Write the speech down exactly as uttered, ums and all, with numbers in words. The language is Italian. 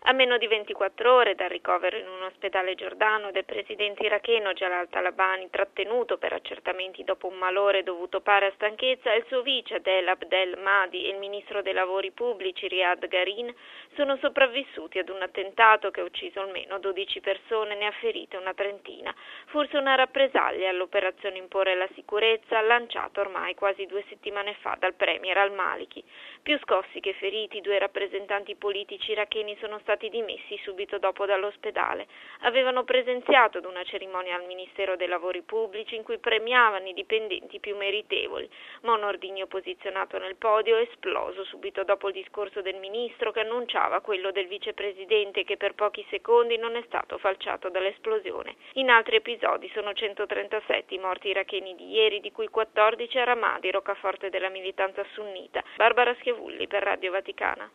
A meno di ventiquattro ore dal ricovero in un ospedale giordano del presidente iracheno Jalal Talabani, trattenuto per accertamenti dopo un malore dovuto pare a stanchezza, il suo vice Adel Abdel Mahdi e il ministro dei lavori pubblici Riyad Garin sono sopravvissuti ad un attentato che ha ucciso almeno dodici persone e ne ha ferite una trentina. Forse una rappresaglia all'operazione Imporre la sicurezza lanciata ormai quasi due settimane fa dal premier al-Maliki. Più scossi che feriti, due rappresentanti politici iracheni sono stati dimessi subito dopo dall'ospedale. Avevano presenziato ad una cerimonia al Ministero dei Lavori Pubblici in cui premiavano i dipendenti più meritevoli, ma un ordigno posizionato nel podio è esploso subito dopo il discorso del ministro che annunciava quello del vicepresidente che per pochi secondi non è stato falciato dall'esplosione. In altri episodi sono centotrentasette i morti iracheni di ieri, di cui quattordici a Ramadi, roccaforte della militanza sunnita. Barbara Schiavulli per Radio Vaticana.